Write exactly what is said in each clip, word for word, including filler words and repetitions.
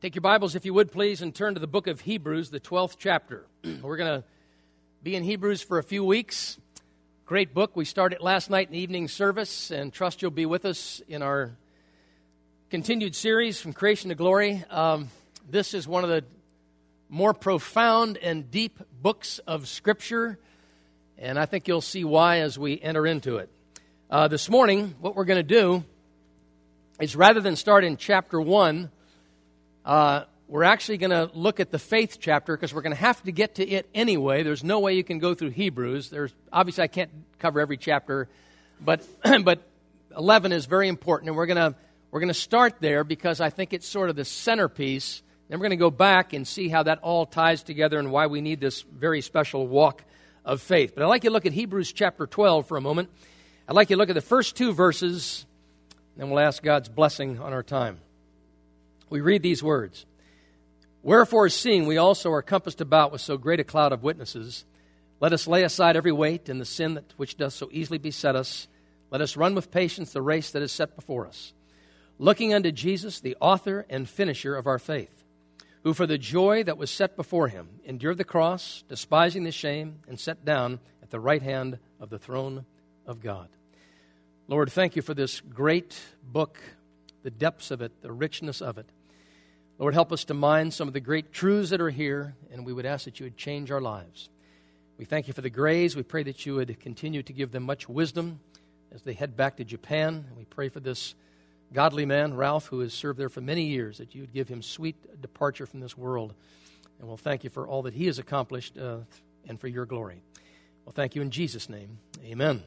Take your Bibles, if you would, please, and turn to the book of Hebrews, the twelfth chapter. We're going to be in Hebrews for a few weeks. Great book. We started last night in the evening service, and trust you'll be with us in our continued series from creation to glory. Um, this is one of the more profound and deep books of Scripture, and I think you'll see why as we enter into it. Uh, this morning, what we're going to do is rather than start in chapter one, Uh, we're actually going to look at the faith chapter because we're going to have to get to it anyway. There's no way you can go through Hebrews. There's obviously I can't cover every chapter, but but eleven is very important, and we're going to we're going to start there because I think it's sort of the centerpiece. Then we're going to go back and see how that all ties together and why we need this very special walk of faith. But I'd like you to look at Hebrews chapter twelve for a moment. I'd like you to look at the first two verses, and then we'll ask God's blessing on our time. We read these words, "Wherefore, seeing we also are compassed about with so great a cloud of witnesses, let us lay aside every weight and the sin that which doth so easily beset us. Let us run with patience the race that is set before us, looking unto Jesus, the author and finisher of our faith, who for the joy that was set before him endured the cross, despising the shame, and sat down at the right hand of the throne of God." Lord, thank you for this great book, the depths of it, the richness of it. Lord, help us to mind some of the great truths that are here, and we would ask that you would change our lives. We thank you for the Grays. We pray that you would continue to give them much wisdom as they head back to Japan. And we pray for this godly man, Ralph, who has served there for many years, that you would give him sweet departure from this world. And we'll thank you for all that he has accomplished uh, and for your glory. Well, thank you in Jesus' name. Amen.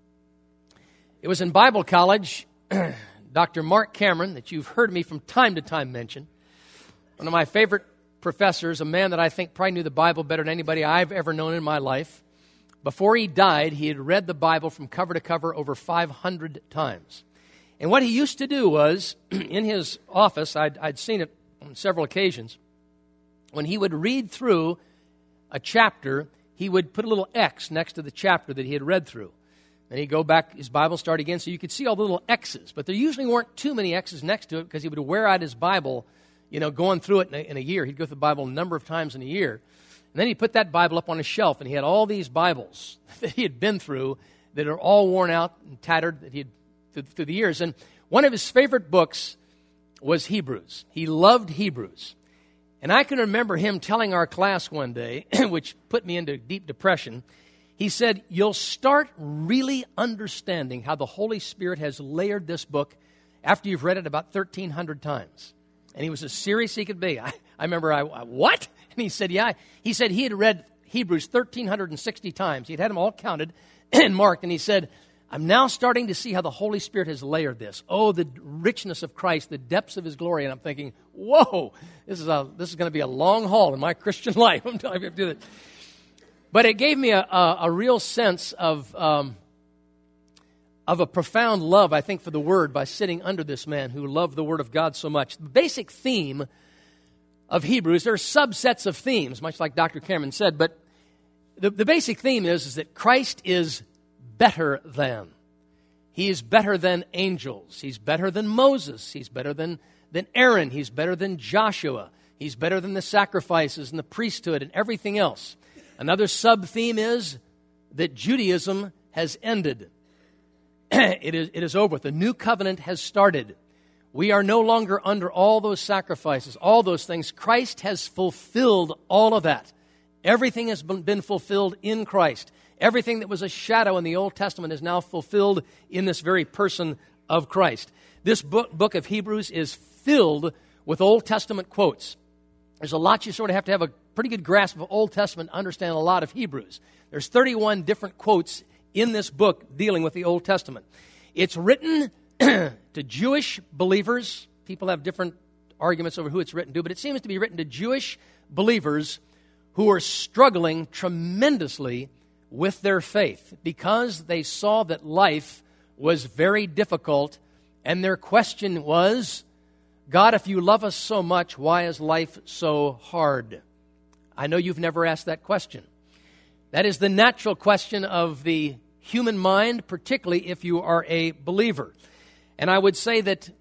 It was in Bible college, Doctor Mark Cameron, that you've heard me from time to time mention, one of my favorite professors, a man that I think probably knew the Bible better than anybody I've ever known in my life. Before he died, he had read the Bible from cover to cover over five hundred times. And what he used to do was, in his office, I'd, I'd seen it on several occasions, when he would read through a chapter, he would put a little X next to the chapter that he had read through. Then he'd go back, his Bible start again, so you could see all the little X's. But there usually weren't too many X's next to it because he would wear out his Bible, you know, going through it in a, in a year. He'd go through the Bible a number of times in a year. And then he'd put that Bible up on a shelf, and he had all these Bibles that he had been through that are all worn out and tattered that he had through, through the years. And one of his favorite books was Hebrews. He loved Hebrews. And I can remember him telling our class one day, which put me into deep depression. He said, "You'll start really understanding how the Holy Spirit has layered this book after you've read it about thirteen hundred times." And he was as serious as he could be. I, I remember, I, I, what? And he said, yeah. He said he had read Hebrews one thousand three hundred sixty times. He'd had them all counted and marked. And he said, "I'm now starting to see how the Holy Spirit has layered this. Oh, the richness of Christ, the depths of his glory." And I'm thinking, whoa, this is a this is going to be a long haul in my Christian life. I'm telling you, I have to do that. But it gave me a, a, a real sense of um, of a profound love, I think, for the Word by sitting under this man who loved the Word of God so much. The basic theme of Hebrews, there are subsets of themes, much like Doctor Cameron said, but the, the basic theme is, is that Christ is better than. He is better than angels. He's better than Moses. He's better than, than Aaron. He's better than Joshua. He's better than the sacrifices and the priesthood and everything else. Another sub-theme is that Judaism has ended. It is, it is over with. The new covenant has started. We are no longer under all those sacrifices, all those things. Christ has fulfilled all of that. Everything has been fulfilled in Christ. Everything that was a shadow in the Old Testament is now fulfilled in this very person of Christ. This book, book of Hebrews is filled with Old Testament quotes. There's a lot you sort of have to have a pretty good grasp of Old Testament to understand a lot of Hebrews. There's thirty-one different quotes in this book dealing with the Old Testament. It's written to Jewish believers. People have different arguments over who it's written to, but it seems to be written to Jewish believers who are struggling tremendously with their faith because they saw that life was very difficult, and their question was, God, if you love us so much, why is life so hard? I know you've never asked that question. That is the natural question of the human mind, particularly if you are a believer. And I would say that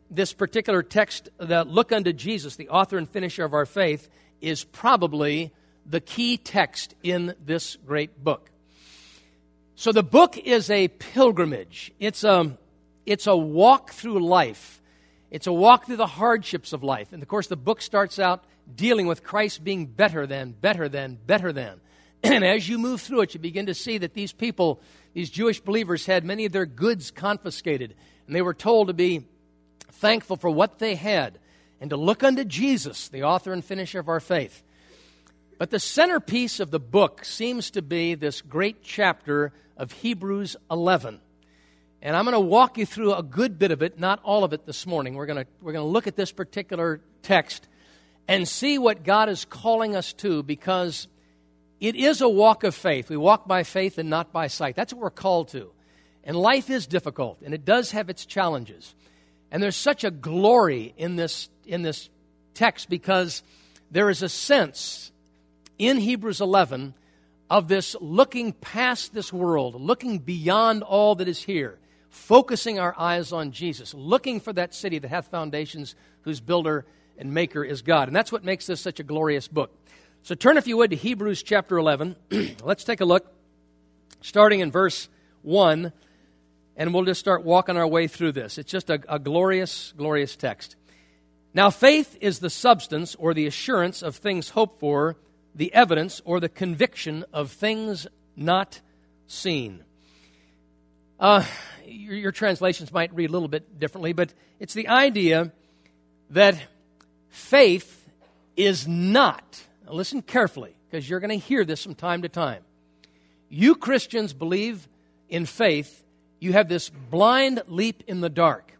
this particular text, the look unto Jesus, the author and finisher of our faith, is probably the key text in this great book. So the book is a pilgrimage. It's a, it's a walk through life. It's a walk through the hardships of life. And of course, the book starts out dealing with Christ being better than, better than, better than. And as you move through it, you begin to see that these people, these Jewish believers, had many of their goods confiscated. And they were told to be thankful for what they had and to look unto Jesus, the author and finisher of our faith. But the centerpiece of the book seems to be this great chapter of Hebrews eleven. And I'm going to walk you through a good bit of it, not all of it this morning. We're going to, we're going to look at this particular text and see what God is calling us to, because it is a walk of faith. We walk by faith and not by sight. That's what we're called to. And life is difficult, and it does have its challenges. And there's such a glory in this, in this text, because there is a sense in Hebrews eleven of this looking past this world, looking beyond all that is here, focusing our eyes on Jesus, looking for that city that hath foundations, whose builder and maker is God. And that's what makes this such a glorious book. So turn, if you would, to Hebrews chapter eleven. Let's take a look, starting in verse one, and we'll just start walking our way through this. It's just a, a glorious, glorious text. Now faith is the substance or the assurance of things hoped for, the evidence or the conviction of things not seen. Uh, your, your translations might read a little bit differently, but it's the idea that faith is not, now listen carefully, because you're going to hear this from time to time. You Christians believe in faith, you have this blind leap in the dark.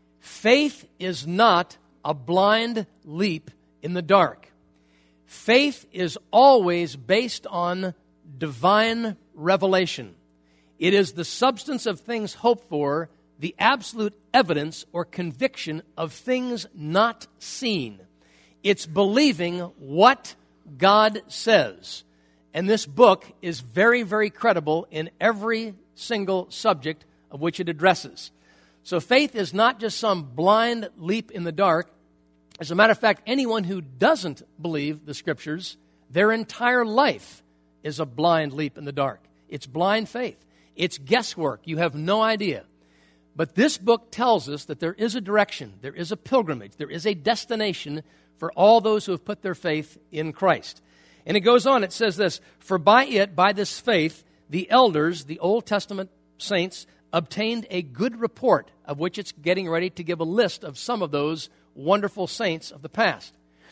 Faith is not a blind leap in the dark. Faith is always based on divine revelation. It is the substance of things hoped for, the absolute evidence or conviction of things not seen. It's believing what God says. And this book is very, very credible in every single subject of which it addresses. So faith is not just some blind leap in the dark. As a matter of fact, anyone who doesn't believe the Scriptures, their entire life is a blind leap in the dark. It's blind faith. It's guesswork. You have no idea. But this book tells us that there is a direction, there is a pilgrimage, there is a destination for all those who have put their faith in Christ. And it goes on, it says this, "For by it, by this faith, the elders, the Old Testament saints, obtained a good report," of which it's getting ready to give a list of some of those wonderful saints of the past.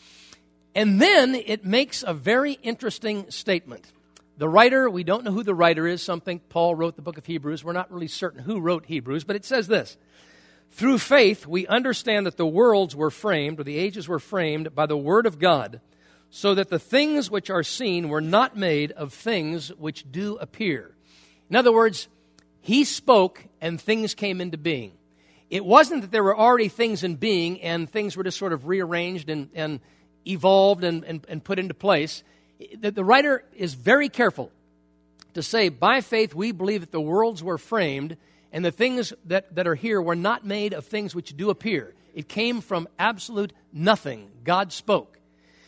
And then it makes a very interesting statement. The writer, we don't know who the writer is. Some think Paul wrote the book of Hebrews. We're not really certain who wrote Hebrews, but it says this, "Through faith we understand that the worlds were framed, or the ages were framed, by the word of God, so that the things which are seen were not made of things which do appear." In other words, he spoke and things came into being. It wasn't that there were already things in being and things were just sort of rearranged and, and evolved and, and, and put into place. The, the writer is very careful to say, by faith we believe that the worlds were framed and the things that, that are here were not made of things which do appear. It came from absolute nothing. God spoke.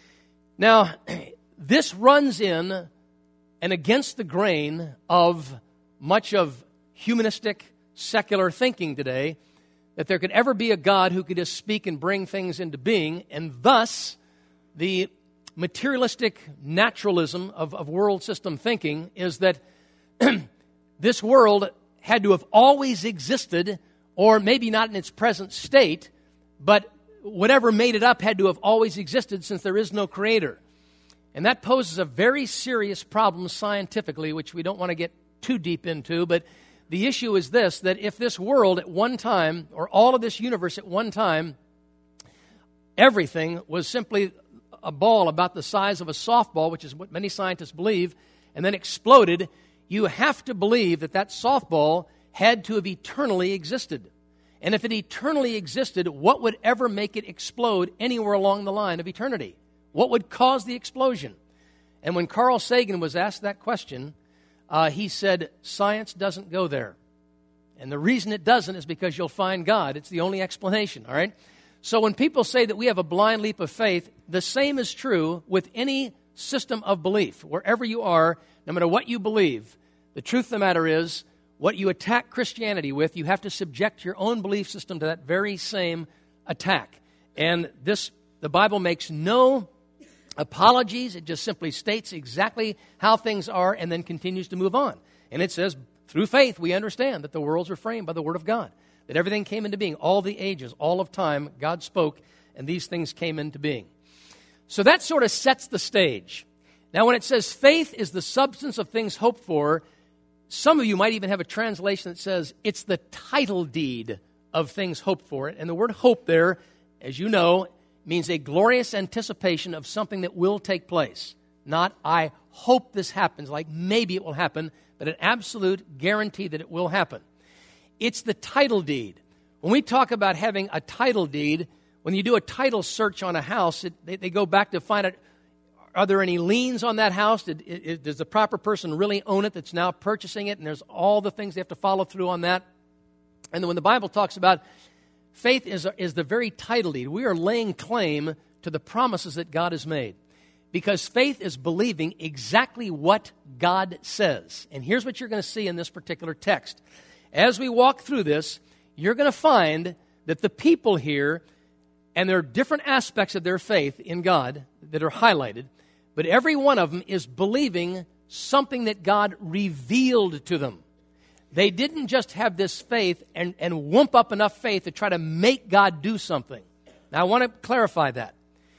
Now, this runs in and against the grain of much of humanistic, secular thinking today, that there could ever be a God who could just speak and bring things into being, and thus the materialistic naturalism of, of world system thinking is that this world had to have always existed, or maybe not in its present state, but whatever made it up had to have always existed, since there is no creator. And that poses a very serious problem scientifically, which we don't want to get too deep into, but the issue is this, that if this world at one time, or all of this universe at one time, everything was simply a ball about the size of a softball, which is what many scientists believe, and then exploded, you have to believe that that softball had to have eternally existed. And if it eternally existed, what would ever make it explode anywhere along the line of eternity? What would cause the explosion? And when Carl Sagan was asked that question, Uh, he said, science doesn't go there. And the reason it doesn't is because you'll find God. It's the only explanation, all right? So when people say that we have a blind leap of faith, the same is true with any system of belief. Wherever you are, no matter what you believe, the truth of the matter is, what you attack Christianity with, you have to subject your own belief system to that very same attack. And this, the Bible makes no apologies. It just simply states exactly how things are and then continues to move on. And it says, through faith, we understand that the worlds were framed by the Word of God, that everything came into being, all the ages, all of time, God spoke, and these things came into being. So that sort of sets the stage. Now, when it says faith is the substance of things hoped for, some of you might even have a translation that says it's the title deed of things hoped for. And the word hope there, as you know, means a glorious anticipation of something that will take place. Not, I hope this happens, like maybe it will happen, but an absolute guarantee that it will happen. It's the title deed. When we talk about having a title deed, when you do a title search on a house, it, they, they go back to find out, are there any liens on that house? Did, it, does the proper person really own it that's now purchasing it? And there's all the things they have to follow through on that. And then when the Bible talks about faith is, is the very title deed, we are laying claim to the promises that God has made. Because faith is believing exactly what God says. And here's what you're going to see in this particular text. As we walk through this, you're going to find that the people here, and there are different aspects of their faith in God that are highlighted, but every one of them is believing something that God revealed to them. They didn't just have this faith and, and whoomp up enough faith to try to make God do something. Now, I want to clarify that.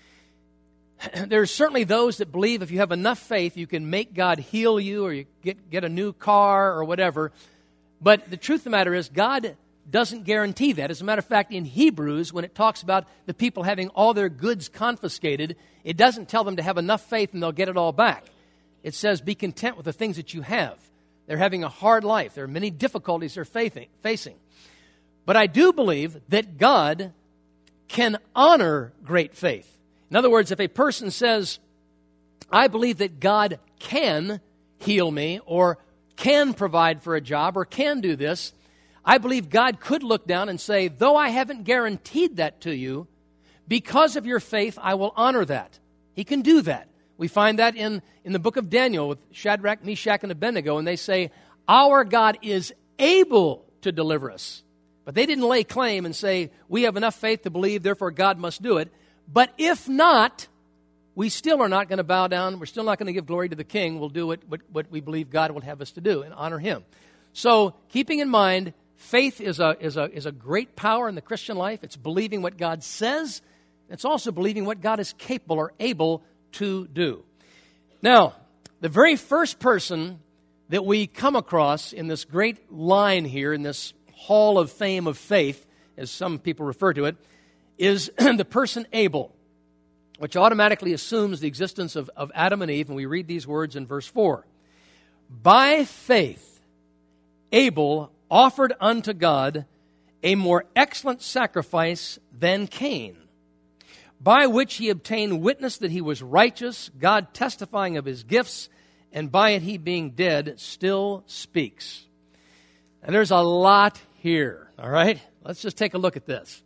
There's certainly those that believe if you have enough faith, you can make God heal you or you get, get a new car or whatever. But the truth of the matter is, God doesn't guarantee that. As a matter of fact, in Hebrews, when it talks about the people having all their goods confiscated, it doesn't tell them to have enough faith and they'll get it all back. It says, be content with the things that you have. They're having a hard life. There are many difficulties they're facing. But I do believe that God can honor great faith. In other words, if a person says, I believe that God can heal me or can provide for a job or can do this, I believe God could look down and say, though I haven't guaranteed that to you, because of your faith, I will honor that. He can do that. We find that in, in the book of Daniel with Shadrach, Meshach, and Abednego, and they say, our God is able to deliver us. But they didn't lay claim and say, we have enough faith to believe, therefore God must do it. But if not, we still are not going to bow down. We're still not going to give glory to the King. We'll do what, what, what we believe God will have us to do and honor Him. So, keeping in mind, faith is a, is a, is a great power in the Christian life. It's believing what God says. It's also believing what God is capable or able to do. Now, the very first person that we come across in this great line here, in this hall of fame of faith, as some people refer to it, is the person Abel, which automatically assumes the existence of, of Adam and Eve, and we read these words in verse four. By faith, Abel offered unto God a more excellent sacrifice than Cain, by which he obtained witness that he was righteous, God testifying of his gifts, and by it he being dead still speaks. And there's a lot here, all right? Let's just take a look at this.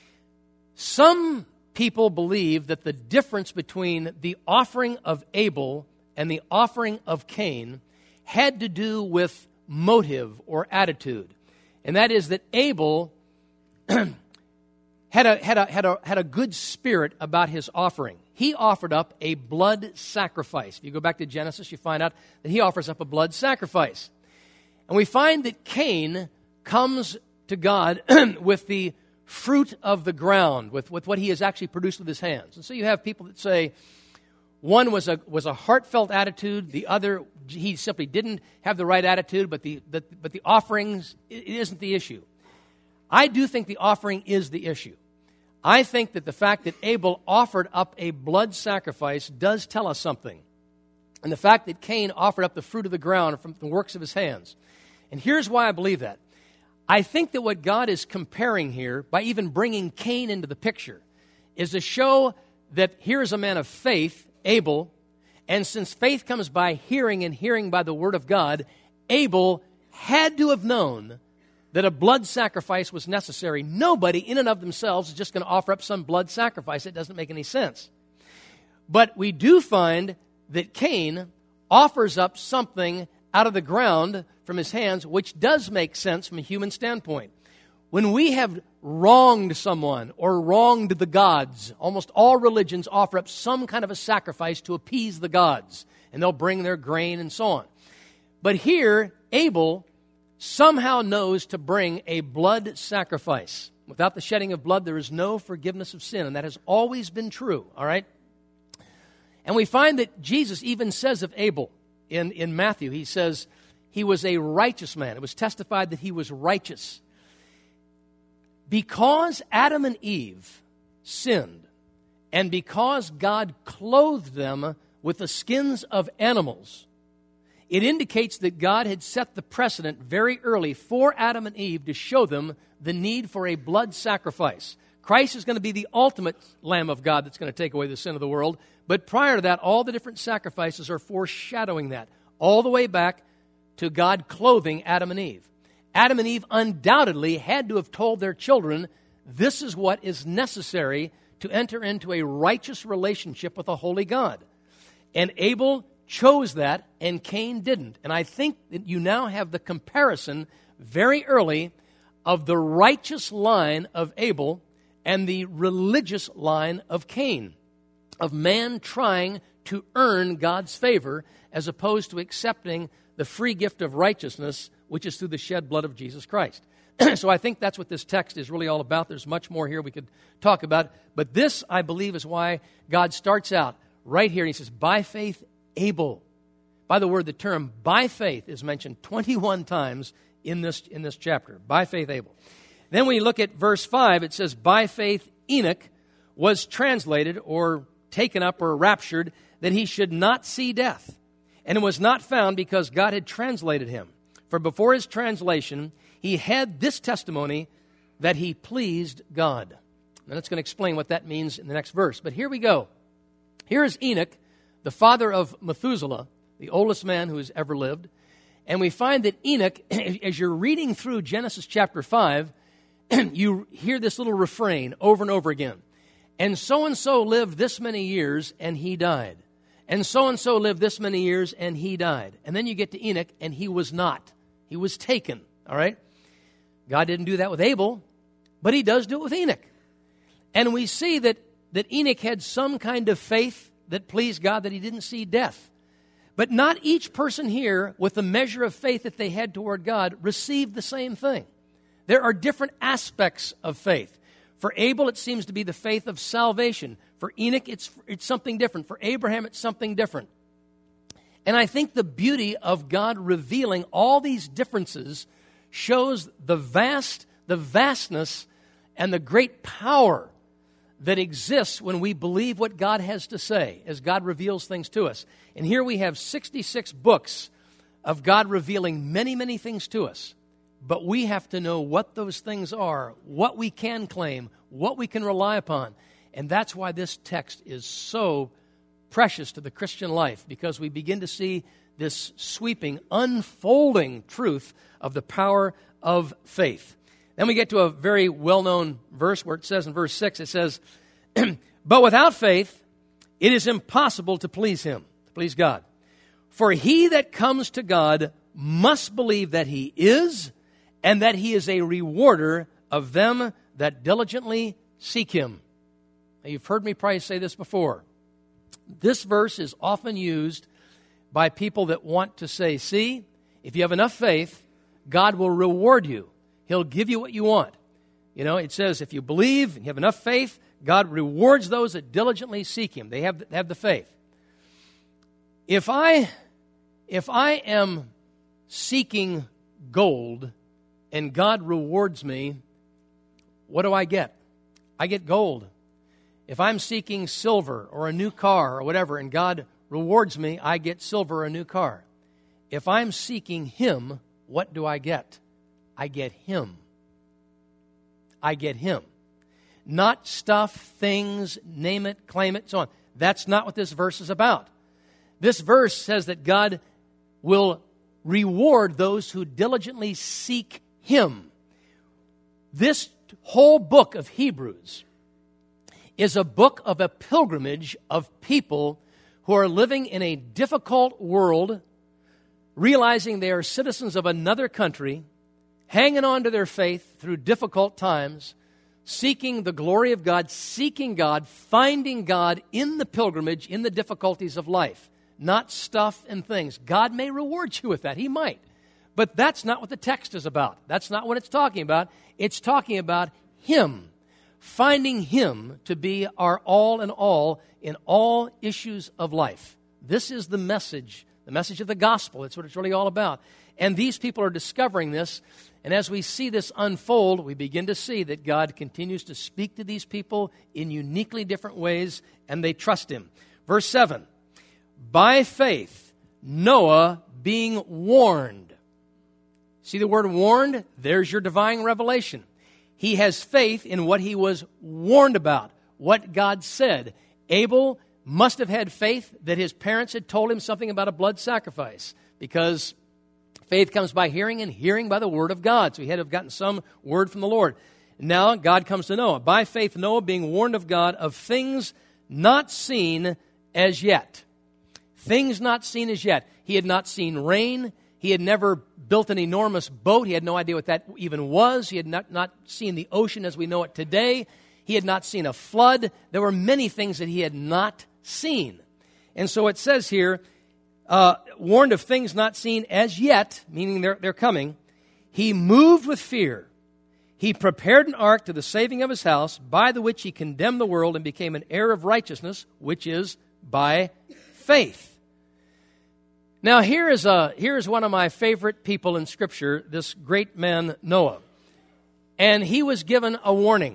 Some people believe that the difference between the offering of Abel and the offering of Cain had to do with motive or attitude. And that is that Abel had a, had a, had a, had a good spirit about his offering. He offered up a blood sacrifice. If you go back to Genesis, you find out that he offers up a blood sacrifice. And we find that Cain comes to God with the fruit of the ground, with, with what he has actually produced with his hands. And so you have people that say one was a was a heartfelt attitude, the other he simply didn't have the right attitude, but the, the but the offerings, it isn't the issue. I do think the offering is the issue. I think that the fact that Abel offered up a blood sacrifice does tell us something. And the fact that Cain offered up the fruit of the ground from the works of his hands. And here's why I believe that. I think that what God is comparing here, by even bringing Cain into the picture, is to show that here is a man of faith, Abel, and since faith comes by hearing and hearing by the word of God, Abel had to have known that a blood sacrifice was necessary. Nobody in and of themselves is just going to offer up some blood sacrifice. It doesn't make any sense. But we do find that Cain offers up something out of the ground from his hands, which does make sense from a human standpoint. When we have wronged someone or wronged the gods, almost all religions offer up some kind of a sacrifice to appease the gods, and they'll bring their grain and so on. But here, Abel somehow knows to bring a blood sacrifice. Without the shedding of blood, there is no forgiveness of sin, and that has always been true, all right? And we find that Jesus even says of Abel in, in Matthew, he says he was a righteous man. It was testified that he was righteous. Because Adam and Eve sinned, and because God clothed them with the skins of animals, it indicates that God had set the precedent very early for Adam and Eve to show them the need for a blood sacrifice. Christ is going to be the ultimate Lamb of God that's going to take away the sin of the world. But prior to that, all the different sacrifices are foreshadowing that, all the way back to God clothing Adam and Eve. Adam and Eve undoubtedly had to have told their children, this is what is necessary to enter into a righteous relationship with a holy God. And Abel chose that, and Cain didn't. And I think that you now have the comparison very early of the righteous line of Abel and the religious line of Cain, of man trying to earn God's favor as opposed to accepting the free gift of righteousness, which is through the shed blood of Jesus Christ. So I think that's what this text is really all about. There's much more here we could talk about. But this, I believe, is why God starts out right here. And he says, by faith, Abel. By the word, the term by faith is mentioned twenty-one times in this, in this chapter. By faith, Abel. Then when you look at verse five, it says, by faith, Enoch was translated or taken up or raptured, that he should not see death. And it was not found because God had translated him. For before his translation, he had this testimony that he pleased God. And it's going to explain what that means in the next verse. But here we go. Here is Enoch, the father of Methuselah, the oldest man who has ever lived. And we find that Enoch, as you're reading through Genesis chapter five, you hear this little refrain over and over again. And so-and-so lived this many years, and he died. And so-and-so lived this many years, and he died. And then you get to Enoch, and he was not. He was taken, all right? God didn't do that with Abel, but he does do it with Enoch. And we see that, that Enoch had some kind of faith that pleased God, that he didn't see death. But not each person here, with the measure of faith that they had toward God, received the same thing. There are different aspects of faith. For Abel, it seems to be the faith of salvation. For Enoch, it's, it's something different. For Abraham, it's something different. And I think the beauty of God revealing all these differences shows the vast, the vastness and the great power that exists when we believe what God has to say, as God reveals things to us. And here we have sixty-six books of God revealing many, many things to us. But we have to know what those things are, what we can claim, what we can rely upon. And that's why this text is so precious to the Christian life, because we begin to see this sweeping, unfolding truth of the power of faith. Then we get to a very well-known verse where it says in verse six, it says, but without faith, it is impossible to please him, to please God. For he that comes to God must believe that he is, and that he is a rewarder of them that diligently seek him. Now, you've heard me probably say this before. This verse is often used by people that want to say, see, if you have enough faith, God will reward you. He'll give you what you want. You know, it says if you believe and you have enough faith, God rewards those that diligently seek him. They have, have the faith. If I, if I am seeking gold and God rewards me, what do I get? I get gold. If I'm seeking silver or a new car or whatever, and God rewards me, I get silver or a new car. If I'm seeking him, what do I get? I get him. I get him. Not stuff, things, name it, claim it, so on. That's not what this verse is about. This verse says that God will reward those who diligently seek him. This whole book of Hebrews is a book of a pilgrimage of people who are living in a difficult world, realizing they are citizens of another country, hanging on to their faith through difficult times, seeking the glory of God, seeking God, finding God in the pilgrimage, in the difficulties of life, not stuff and things. God may reward you with that. He might. But that's not what the text is about. That's not what it's talking about. It's talking about Him, finding Him to be our all in all in all issues of life. This is the message, the message of the gospel. That's what it's really all about. And these people are discovering this. And as we see this unfold, we begin to see that God continues to speak to these people in uniquely different ways, and they trust Him. Verse seven, by faith, Noah being warned. See the word warned? There's your divine revelation. He has faith in what he was warned about, what God said. Abel must have had faith that his parents had told him something about a blood sacrifice, because faith comes by hearing, and hearing by the word of God. So he had to have gotten some word from the Lord. Now God comes to Noah. By faith, Noah being warned of God of things not seen as yet. Things not seen as yet. He had not seen rain. He had never built an enormous boat. He had no idea what that even was. He had not, not seen the ocean as we know it today. He had not seen a flood. There were many things that he had not seen. And so it says here, uh, warned of things not seen as yet, meaning they're, they're coming, he moved with fear. He prepared an ark to the saving of his house, by the which he condemned the world and became an heir of righteousness, which is by faith. Now, here is, a, here is one of my favorite people in Scripture, this great man, Noah. And he was given a warning.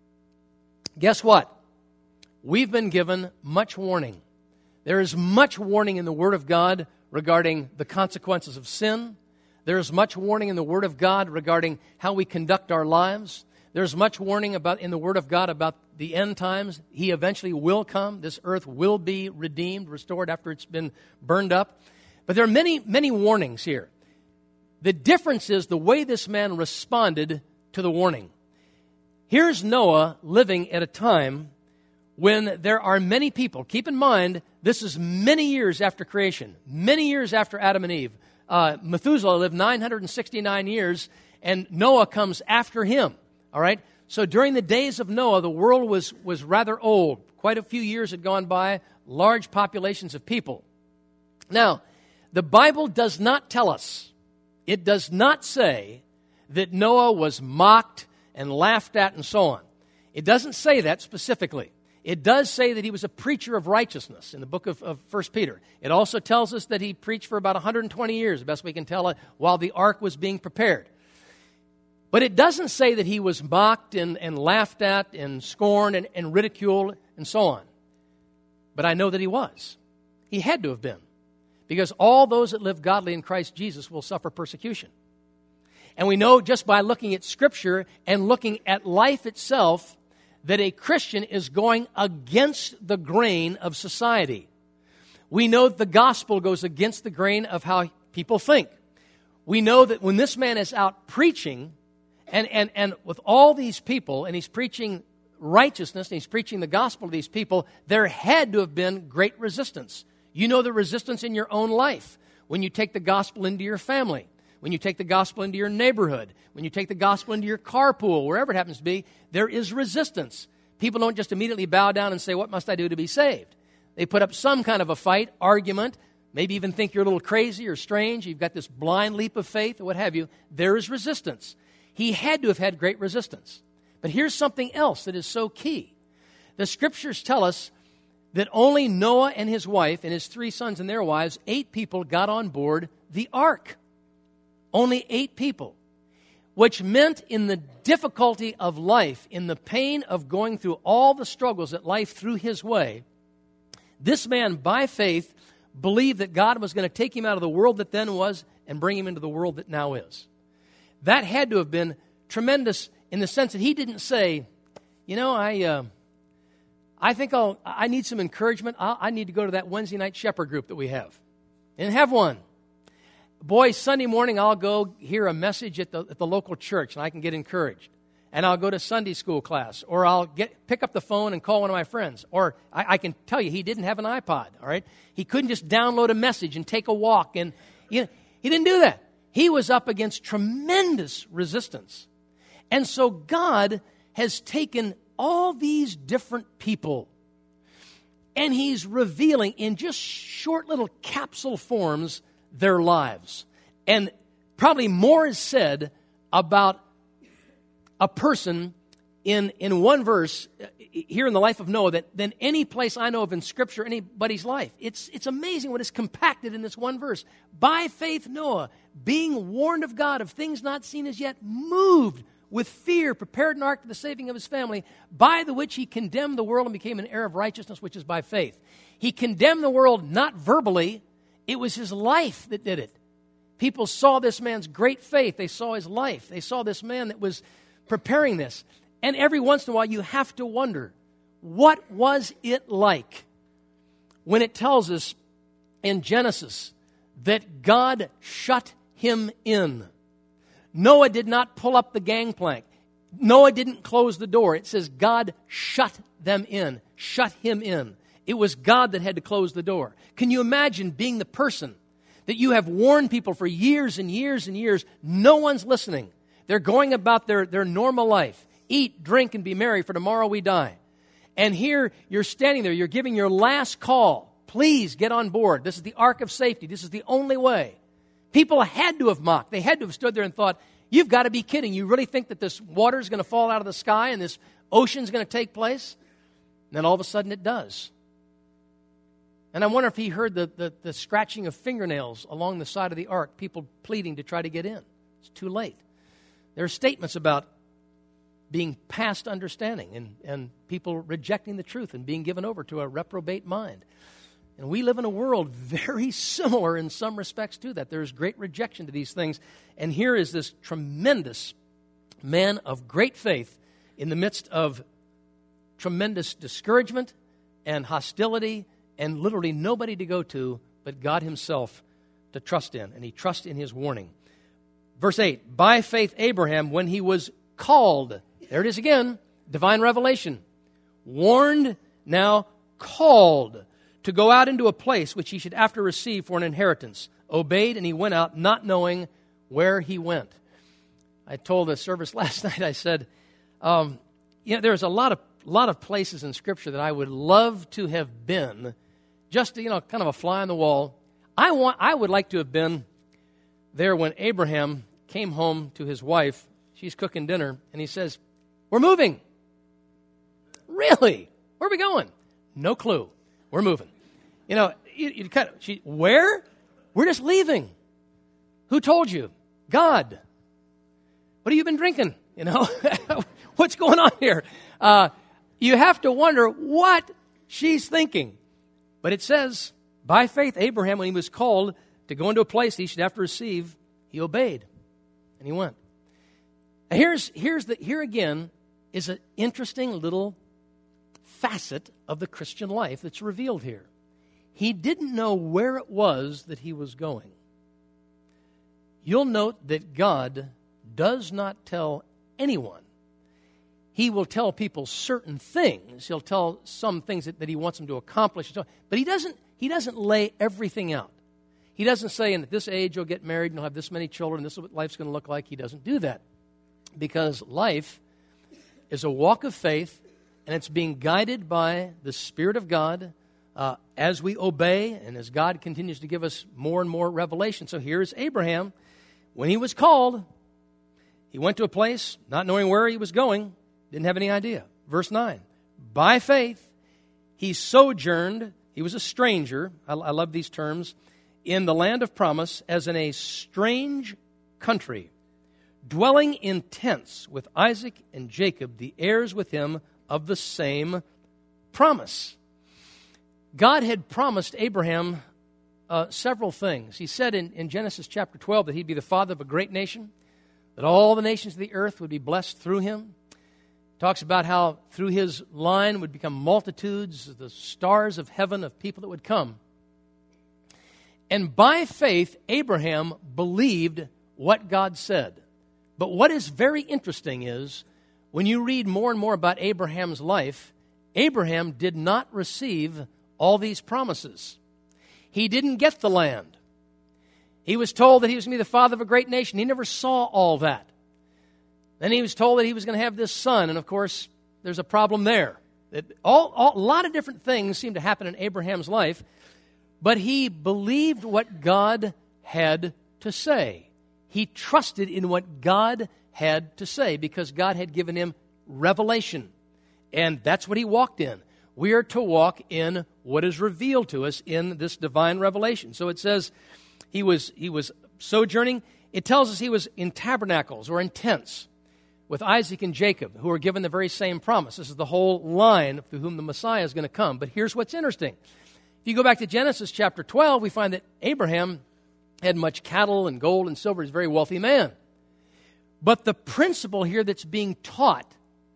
Guess what? We've been given much warning. There is much warning in the Word of God regarding the consequences of sin. There is much warning in the Word of God regarding how we conduct our lives. There's much warning about in the Word of God about the end times. He eventually will come. This earth will be redeemed, restored after it's been burned up. But there are many, many warnings here. The difference is the way this man responded to the warning. Here's Noah living at a time when there are many people. Keep in mind, this is many years after creation, many years after Adam and Eve. Uh, Methuselah lived nine hundred sixty-nine years, and Noah comes after him. All right? So during the days of Noah, the world was, was rather old. Quite a few years had gone by, large populations of people. Now, the Bible does not tell us, it does not say that Noah was mocked and laughed at and so on. It doesn't say that specifically. It does say that he was a preacher of righteousness in the book of, of First Peter. It also tells us that he preached for about one hundred twenty years, the best we can tell, while the ark was being prepared. But it doesn't say that he was mocked and, and laughed at and scorned and, and ridiculed and so on. But I know that he was. He had to have been. Because all those that live godly in Christ Jesus will suffer persecution. And we know just by looking at Scripture and looking at life itself that a Christian is going against the grain of society. We know that the gospel goes against the grain of how people think. We know that when this man is out preaching, and, and, and with all these people, and he's preaching righteousness, and he's preaching the gospel to these people, there had to have been great resistance. You know the resistance in your own life when you take the gospel into your family, when you take the gospel into your neighborhood, when you take the gospel into your carpool, wherever it happens to be, there is resistance. People don't just immediately bow down and say, what must I do to be saved? They put up some kind of a fight, argument, maybe even think you're a little crazy or strange, you've got this blind leap of faith or what have you. There is resistance. He had to have had great resistance. But here's something else that is so key. The Scriptures tell us that only Noah and his wife and his three sons and their wives, eight people got on board the ark. Only eight people. Which meant in the difficulty of life, in the pain of going through all the struggles that life threw his way, this man, by faith, believed that God was going to take him out of the world that then was and bring him into the world that now is. That had to have been tremendous in the sense that he didn't say, you know, I... Uh, I think I'll, I need some encouragement. I'll, I need to go to that Wednesday night shepherd group that we have. And have one. Boy, Sunday morning I'll go hear a message at the, at the local church and I can get encouraged. and I'll go to Sunday school class, or I'll get pick up the phone and call one of my friends. Or I, I can tell you, he didn't have an iPod, all right? He couldn't just download a message and take a walk. And you know, he didn't do that. He was up against tremendous resistance. And so God has taken all these different people, and he's revealing in just short little capsule forms their lives. And probably more is said about a person in, in one verse here in the life of Noah that, than any place I know of in Scripture, anybody's life. It's, it's amazing what is compacted in this one verse. By faith Noah, being warned of God of things not seen as yet, moved with fear, prepared an ark to the saving of his family, by the which he condemned the world and became an heir of righteousness, which is by faith. He condemned the world not verbally. It was his life that did it. People saw this man's great faith. They saw his life. They saw this man that was preparing this. And every once in a while, you have to wonder, what was it like when it tells us in Genesis that God shut him in? Noah did not pull up the gangplank. Noah didn't close the door. It says God shut them in, shut him in. It was God that had to close the door. Can you imagine being the person that you have warned people for years and years and years? No one's listening. They're going about their, their normal life. Eat, drink, and be merry, for tomorrow we die. And here you're standing there. You're giving your last call. Please get on board. This is the ark of safety. This is the only way. People had to have mocked. They had to have stood there and thought, you've got to be kidding. You really think that this water is going to fall out of the sky and this ocean is going to take place? And then all of a sudden it does. And I wonder if he heard the, the, the scratching of fingernails along the side of the ark, people pleading to try to get in. It's too late. There are statements about being past understanding and, and people rejecting the truth and being given over to a reprobate mind. And we live in a world very similar in some respects to that. There is great rejection to these things. And here is this tremendous man of great faith in the midst of tremendous discouragement and hostility and literally nobody to go to but God himself to trust in. And he trusts in his warning. Verse eight, by faith Abraham, when he was called, there it is again, divine revelation, warned, now called, to go out into a place which he should after receive for an inheritance, obeyed, and he went out, not knowing where he went. I told the service last night, I said, um, you know, there's a lot of lot of places in Scripture that I would love to have been, just to, you know, kind of a fly on the wall. I want, I would like to have been there when Abraham came home to his wife. She's cooking dinner, and he says, we're moving. Really? Where are we going? No clue. We're moving. You know, you, you kind of, she, where? We're just leaving. Who told you? God. What have you been drinking? You know, what's going on here? Uh, you have to wonder what she's thinking. But it says, by faith, Abraham, when he was called to go into a place he should have to receive, he obeyed, and he went. Now here's, here's the, here again is an interesting little facet of the Christian life that's revealed here. He didn't know where it was that he was going. You'll note that God does not tell anyone. He will tell people certain things. He'll tell some things that, that he wants them to accomplish. But he doesn't, he doesn't lay everything out. He doesn't say, and at this age you'll get married and you'll have this many children, and this is what life's going to look like. He doesn't do that. Because life is a walk of faith, and it's being guided by the Spirit of God uh, as we obey and as God continues to give us more and more revelation. So here's Abraham. When he was called, he went to a place not knowing where he was going, didn't have any idea. Verse nine, by faith he sojourned, he was a stranger, I, I love these terms, in the land of promise as in a strange country, dwelling in tents with Isaac and Jacob, the heirs with him of the same promise. God had promised Abraham uh, several things. He said in, in Genesis chapter twelve that he'd be the father of a great nation, that all the nations of the earth would be blessed through him. He talks about how through his line would become multitudes, the stars of heaven of people that would come. And by faith, Abraham believed what God said. But what is very interesting is, when you read more and more about Abraham's life, Abraham did not receive all these promises. He didn't get the land. He was told that he was going to be the father of a great nation. He never saw all that. Then he was told that he was going to have this son, and of course, there's a problem there. It, all, all, a lot of different things seem to happen in Abraham's life, but he believed what God had to say. He trusted in what God had to say because God had given him revelation, and that's what he walked in. We are to walk in what is revealed to us in this divine revelation. So it says he was he was sojourning. It tells us he was in tabernacles or in tents with Isaac and Jacob, who are given the very same promise. This is the whole line through whom the Messiah is going to come. But here's what's interesting. If you go back to Genesis chapter twelve, we find that Abraham had much cattle and gold and silver. He's a very wealthy man. But the principle here that's being taught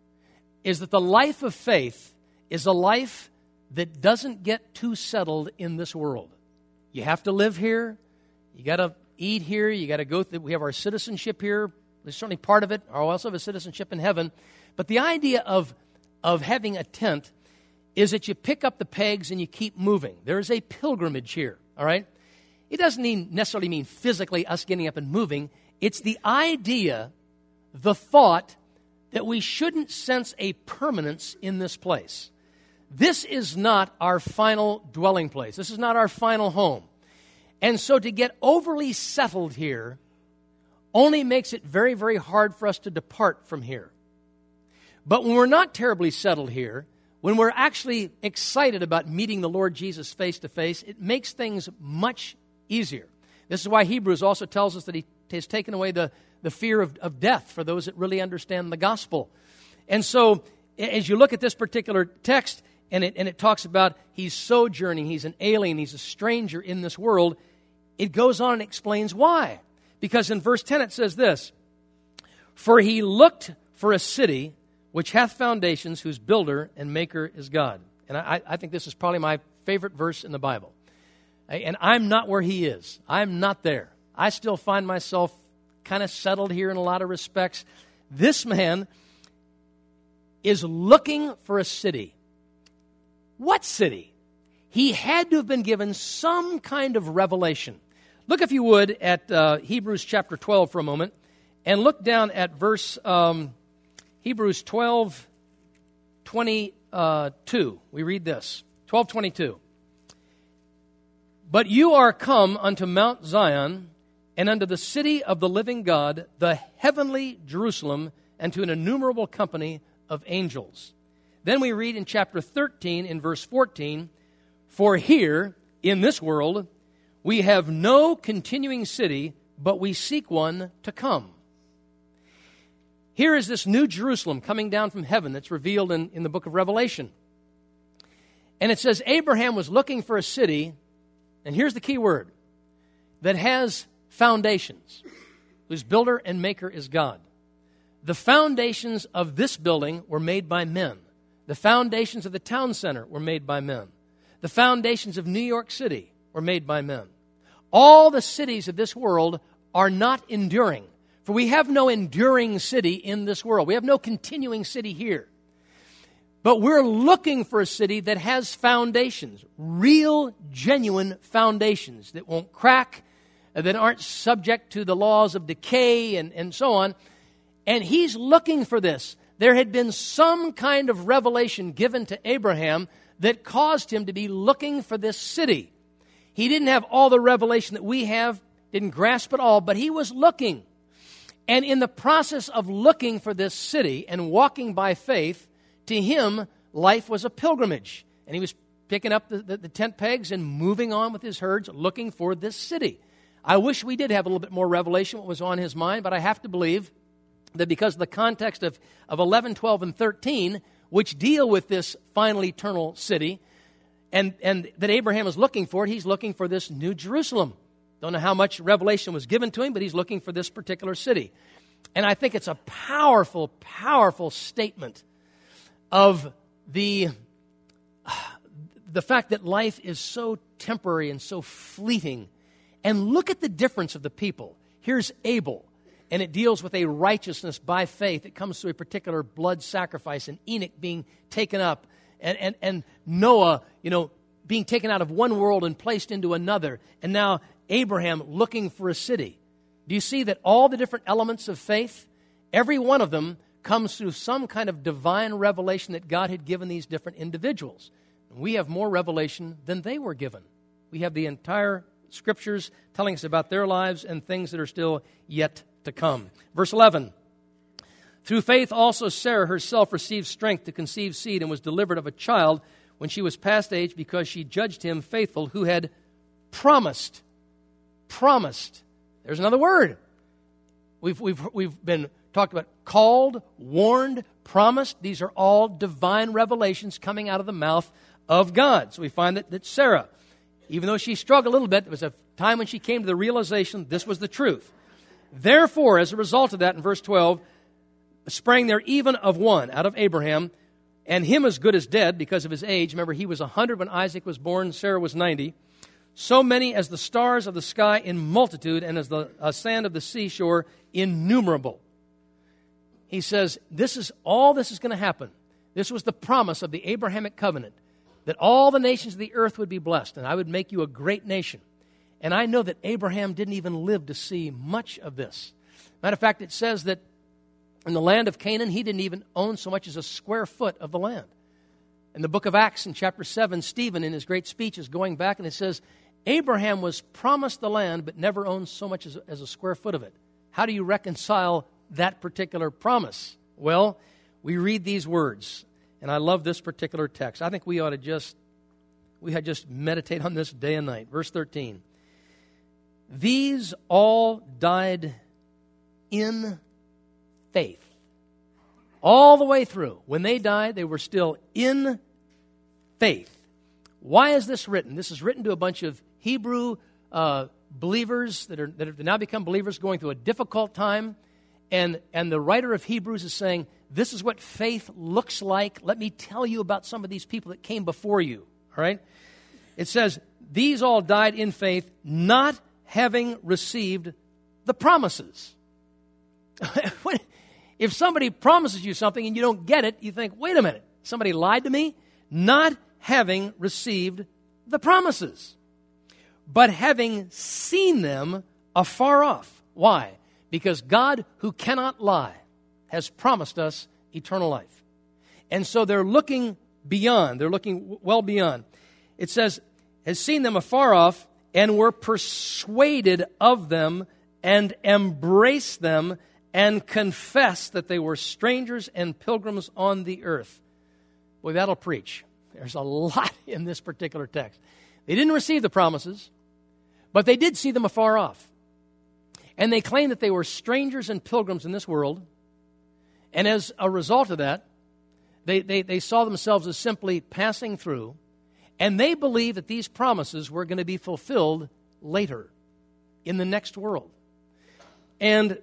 is that the life of faith is a life that doesn't get too settled in this world. You have to live here. You got to eat here. You got to go through. We have our citizenship here. There's certainly part of it. I also have a citizenship in heaven. But the idea of, of having a tent is that you pick up the pegs and you keep moving. There is a pilgrimage here, all right? It doesn't mean, necessarily mean physically us getting up and moving. It's the idea, the thought, that we shouldn't sense a permanence in this place. This is not our final dwelling place. This is not our final home. And so to get overly settled here only makes it very, very hard for us to depart from here. But when we're not terribly settled here, when we're actually excited about meeting the Lord Jesus face to face, it makes things much easier. This is why Hebrews also tells us that he has taken away the, the fear of, of death for those that really understand the gospel. And so as you look at this particular text, and it, and it talks about he's sojourning, he's an alien, he's a stranger in this world, it goes on and explains why. Because in verse ten it says this, "For he looked for a city which hath foundations, whose builder and maker is God." And I, I think this is probably my favorite verse in the Bible. And I'm not where he is. I'm not there. I still find myself kind of settled here in a lot of respects. This man is looking for a city. What city? He had to have been given some kind of revelation. Look, if you would, at uh, Hebrews chapter twelve for a moment, and look down at verse um, Hebrews twelve twenty-two. We read this, twelve twenty-two. "But you are come unto Mount Zion, and unto the city of the living God, the heavenly Jerusalem, and to an innumerable company of angels." Then we read in chapter thirteen, in verse fourteen, "For here, in this world, we have no continuing city, but we seek one to come." Here is this new Jerusalem coming down from heaven that's revealed in, in the book of Revelation. And it says Abraham was looking for a city, and here's the key word, that has foundations, whose builder and maker is God. The foundations of this building were made by men. The foundations of the town center were made by men. The foundations of New York City were made by men. All the cities of this world are not enduring, for we have no enduring city in this world. We have no continuing city here. But we're looking for a city that has foundations, real, genuine foundations that won't crack, that aren't subject to the laws of decay and, and so on. And he's looking for this. There had been some kind of revelation given to Abraham that caused him to be looking for this city. He didn't have all the revelation that we have, didn't grasp it all, but he was looking. And in the process of looking for this city and walking by faith, to him, life was a pilgrimage. And he was picking up the, the, the tent pegs and moving on with his herds, looking for this city. I wish we did have a little bit more revelation what was on his mind, but I have to believe that because of the context of, of eleven, twelve, and thirteen, which deal with this final eternal city, and, and that Abraham is looking for it, he's looking for this new Jerusalem. Don't know how much revelation was given to him, but he's looking for this particular city. And I think it's a powerful, powerful statement of the, the fact that life is so temporary and so fleeting. And look at the difference of the people. Here's Abel. and it deals with a righteousness by faith. It comes to a particular blood sacrifice, and Enoch being taken up, and, and, and Noah, you know, being taken out of one world and placed into another, and now Abraham looking for a city. Do you see that all the different elements of faith, every one of them comes through some kind of divine revelation that God had given these different individuals? We have more revelation than they were given. We have the entire Scriptures telling us about their lives and things that are still yet to come. Verse eleven, through faith also Sarah herself received strength to conceive seed and was delivered of a child when she was past age, because she judged him faithful who had promised. Promised. There's another word. We've, we've, we've been talked about called, warned, promised. These are all divine revelations coming out of the mouth of God. So we find that, that Sarah, even though she struggled a little bit, there was a time when she came to the realization this was the truth. Therefore, as a result of that, in verse twelve, sprang there even of one out of Abraham, and him as good as dead because of his age. Remember, he was one hundred when Isaac was born, Sarah was ninety. So many as the stars of the sky in multitude, and as the uh, sand of the seashore innumerable. He says, this is all this is going to happen. This was the promise of the Abrahamic covenant, that all the nations of the earth would be blessed, and I would make you a great nation. And I know that Abraham didn't even live to see much of this. Matter of fact, it says that in the land of Canaan, he didn't even own so much as a square foot of the land. In the book of Acts, in chapter seven, Stephen, in his great speech, is going back, and it says, Abraham was promised the land, but never owned so much as, as a square foot of it. How do you reconcile that particular promise? Well, we read these words, and I love this particular text. I think we ought to just, we had just meditate on this day and night. Verse thirteen. These all died in faith. All the way through. When they died, they were still in faith. Why is this written? This is written to a bunch of Hebrew uh, believers that, are, that have now become believers going through a difficult time. And, and the writer of Hebrews is saying, this is what faith looks like. Let me tell you about some of these people that came before you. All right? It says, these all died in faith, not having received the promises. If somebody promises you something and you don't get it, you think, wait a minute, somebody lied to me? Not having received the promises, but having seen them afar off. Why? Because God, who cannot lie, has promised us eternal life. And so they're looking beyond. They're looking well beyond. It says, has seen them afar off, and were persuaded of them, and embraced them, and confessed that they were strangers and pilgrims on the earth. Boy, that'll preach. There's a lot in this particular text. They didn't receive the promises, but they did see them afar off. And they claimed that they were strangers and pilgrims in this world. And as a result of that, they, they, they saw themselves as simply passing through. And they believed that these promises were going to be fulfilled later in the next world. And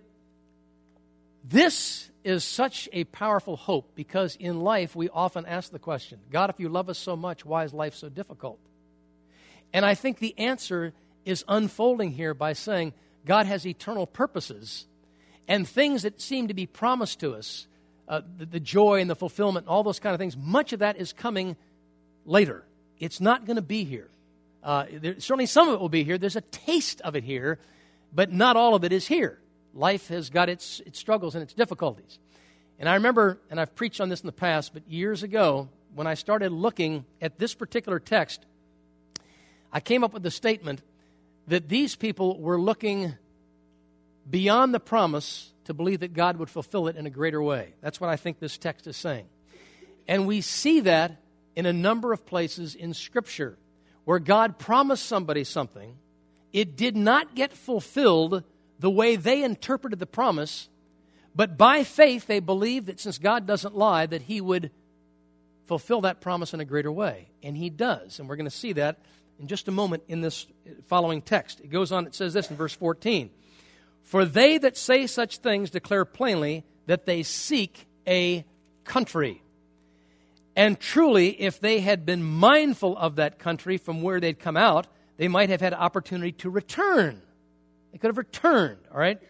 this is such a powerful hope, because in life we often ask the question, God, if you love us so much, why is life so difficult? And I think the answer is unfolding here by saying God has eternal purposes, and things that seem to be promised to us, uh, the, the joy and the fulfillment, all those kind of things, much of that is coming later. It's not going to be here. Uh, there, certainly some of it will be here. There's a taste of it here, but not all of it is here. Life has got its, its struggles and its difficulties. And I remember, and I've preached on this in the past, but years ago, when I started looking at this particular text, I came up with the statement that these people were looking beyond the promise to believe that God would fulfill it in a greater way. That's what I think this text is saying. And we see that in a number of places in Scripture where God promised somebody something. It did not get fulfilled the way they interpreted the promise, but by faith they believed that since God doesn't lie, that He would fulfill that promise in a greater way. And He does. And we're going to see that in just a moment in this following text. It goes on, it says this in verse fourteen. For they that say such things declare plainly that they seek a country. And truly, if they had been mindful of that country from where they'd come out, they might have had opportunity to return. They could have returned, all right?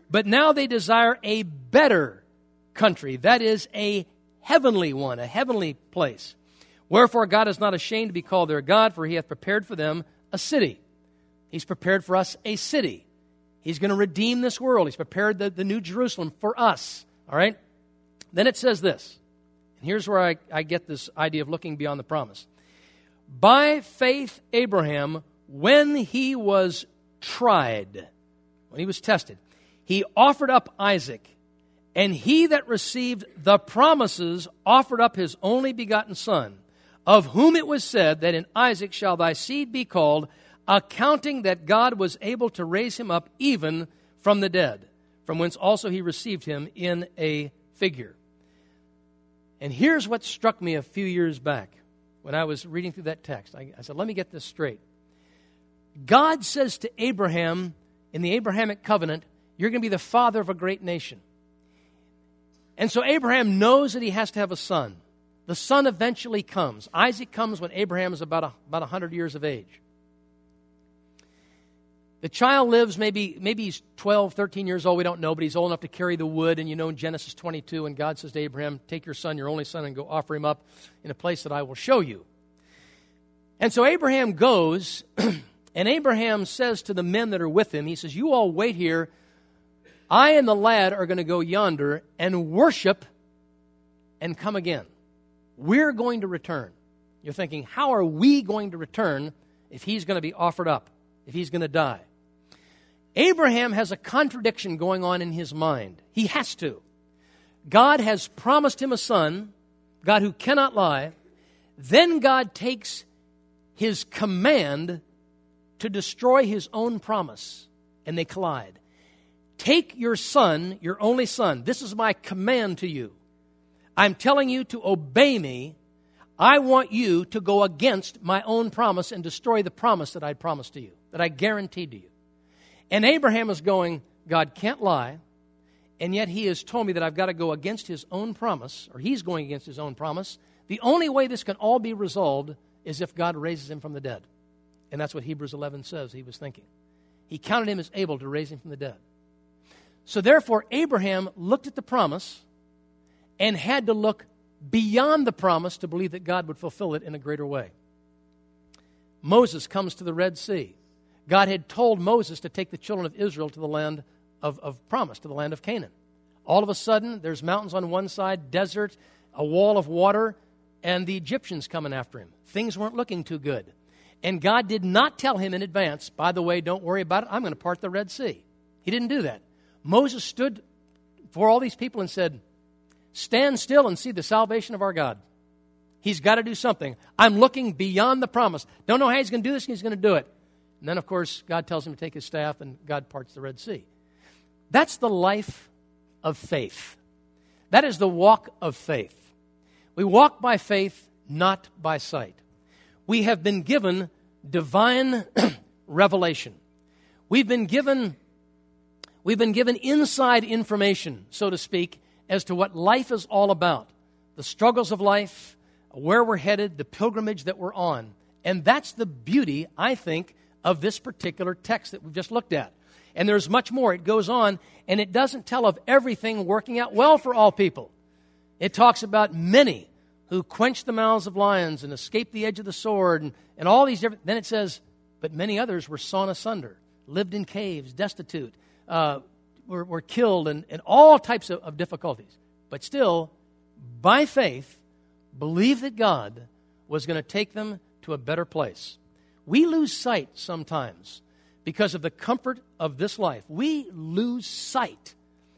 But now they desire a better country, that is, a heavenly one, a heavenly place. Wherefore God is not ashamed to be called their God, for he hath prepared for them a city. He's prepared for us a city. He's going to redeem this world. He's prepared the, the new Jerusalem for us. All right? Then it says this. And here's where I, I get this idea of looking beyond the promise. By faith Abraham, when he was tried, when he was tested, he offered up Isaac. And he that received the promises offered up his only begotten son, of whom it was said that in Isaac shall thy seed be called, accounting that God was able to raise him up even from the dead, from whence also he received him in a figure. And here's what struck me a few years back when I was reading through that text. I, I said, let me get this straight. God says to Abraham in the Abrahamic covenant, you're going to be the father of a great nation. And so Abraham knows that he has to have a son. The son eventually comes. Isaac comes when Abraham is about a, about one hundred years of age. The child lives, maybe, maybe he's twelve, thirteen years old, we don't know, but he's old enough to carry the wood. And you know in Genesis twenty-two, and God says to Abraham, take your son, your only son, and go offer him up in a place that I will show you. And so Abraham goes, and Abraham says to the men that are with him, he says, you all wait here. I and the lad are going to go yonder and worship and come again. We're going to return. You're thinking, how are we going to return if he's going to be offered up, if he's going to die? Abraham has a contradiction going on in his mind. He has to. God has promised him a son, God who cannot lie. Then God takes his command to destroy his own promise, and they collide. Take your son, your only son. This is my command to you. I'm telling you to obey me. I want you to go against my own promise and destroy the promise that I promised to you, that I guaranteed to you. And Abraham is going, God can't lie, and yet he has told me that I've got to go against his own promise, or he's going against his own promise. The only way this can all be resolved is if God raises him from the dead. And that's what Hebrews eleven says he was thinking. He counted him as able to raise him from the dead. So therefore, Abraham looked at the promise and had to look beyond the promise to believe that God would fulfill it in a greater way. Moses comes to the Red Sea. God had told Moses to take the children of Israel to the land of, of promise, to the land of Canaan. All of a sudden, there's mountains on one side, desert, a wall of water, and the Egyptians coming after him. Things weren't looking too good. And God did not tell him in advance, by the way, don't worry about it, I'm going to part the Red Sea. He didn't do that. Moses stood before all these people and said, stand still and see the salvation of our God. He's got to do something. I'm looking beyond the promise. Don't know how he's going to do this, he's going to do it. And then, of course, God tells him to take his staff, and God parts the Red Sea. That's the life of faith. That is the walk of faith. We walk by faith, not by sight. We have been given divine revelation. We've been given, we've been given inside information, so to speak, as to what life is all about. The struggles of life, where we're headed, the pilgrimage that we're on. And that's the beauty, I think, of this particular text that we've just looked at. And there's much more. It goes on, and it doesn't tell of everything working out well for all people. It talks about many who quenched the mouths of lions and escaped the edge of the sword, and, and all these different... Then it says, but many others were sawn asunder, lived in caves, destitute, uh, were, were killed, and, and all types of, of difficulties. But still, by faith, believed that God was going to take them to a better place. We lose sight sometimes because of the comfort of this life. We lose sight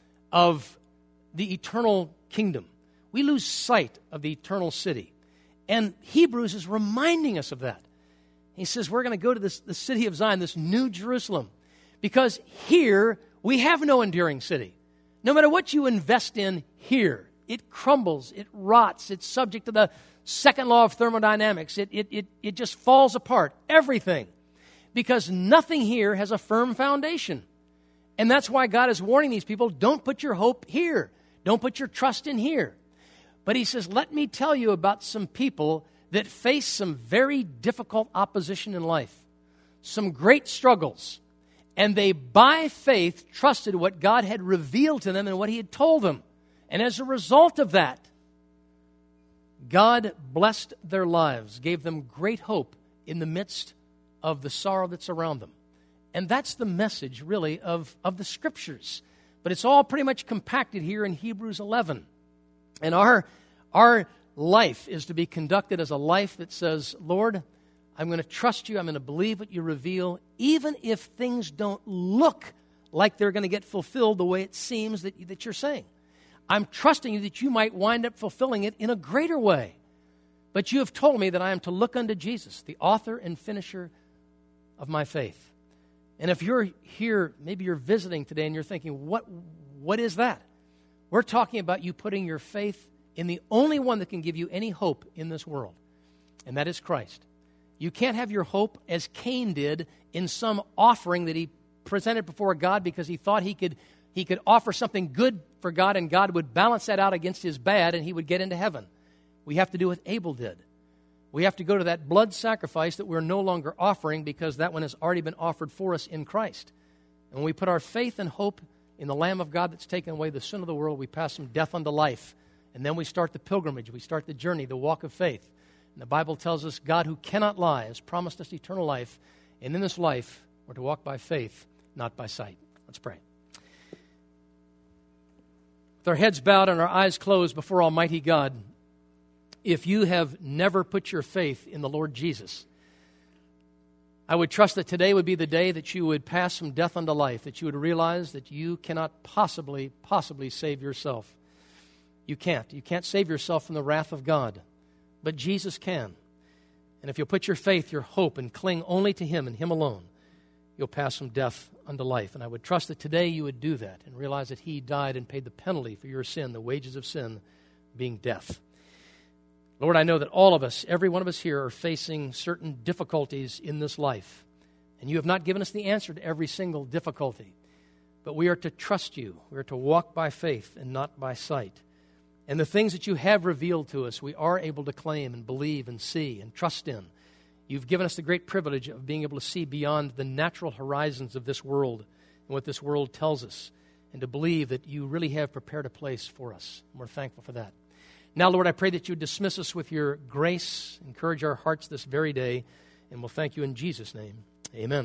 of the eternal kingdom. We lose sight of the eternal city. And Hebrews is reminding us of that. He says we're going to go to this, the city of Zion, this new Jerusalem, because here we have no enduring city. No matter what you invest in here, it crumbles, it rots, it's subject to the second law of thermodynamics. It, it, it, it just falls apart, everything, because nothing here has a firm foundation. And that's why God is warning these people, don't put your hope here. Don't put your trust in here. But he says, let me tell you about some people that face some very difficult opposition in life, some great struggles. And they, by faith, trusted what God had revealed to them and what he had told them. And as a result of that, God blessed their lives, gave them great hope in the midst of the sorrow that's around them. And that's the message, really, of, of the Scriptures. But it's all pretty much compacted here in Hebrews eleven. And our, our life is to be conducted as a life that says, Lord, I'm going to trust you. I'm going to believe what you reveal, even if things don't look like they're going to get fulfilled the way it seems that, that you're saying. I'm trusting you that you might wind up fulfilling it in a greater way. But you have told me that I am to look unto Jesus, the author and finisher of my faith. And if you're here, maybe you're visiting today and you're thinking, what, what is that? We're talking about you putting your faith in the only one that can give you any hope in this world, and that is Christ. You can't have your hope as Cain did in some offering that he presented before God because he thought he could he could offer something good for God and God would balance that out against his bad and he would get into heaven. We have to do what Abel did. We have to go to that blood sacrifice that we're no longer offering because that one has already been offered for us in Christ. And when we put our faith and hope in the Lamb of God that's taken away the sin of the world, we pass from death unto life. And then we start the pilgrimage. We start the journey, the walk of faith. And the Bible tells us God who cannot lie has promised us eternal life. And in this life, we're to walk by faith, not by sight. Let's pray. With our heads bowed and our eyes closed before Almighty God, if you have never put your faith in the Lord Jesus, I would trust that today would be the day that you would pass from death unto life, that you would realize that you cannot possibly, possibly save yourself. You can't. You can't save yourself from the wrath of God, but Jesus can. And if you'll put your faith, your hope, and cling only to Him and Him alone, you'll pass from death unto life. And I would trust that today you would do that and realize that He died and paid the penalty for your sin, the wages of sin being death. Lord, I know that all of us, every one of us here, are facing certain difficulties in this life. And you have not given us the answer to every single difficulty. But we are to trust you. We are to walk by faith and not by sight. And the things that you have revealed to us, we are able to claim and believe and see and trust in. You've given us the great privilege of being able to see beyond the natural horizons of this world and what this world tells us, and to believe that you really have prepared a place for us. And we're thankful for that. Now, Lord, I pray that you would dismiss us with your grace, encourage our hearts this very day, and we'll thank you in Jesus' name. Amen.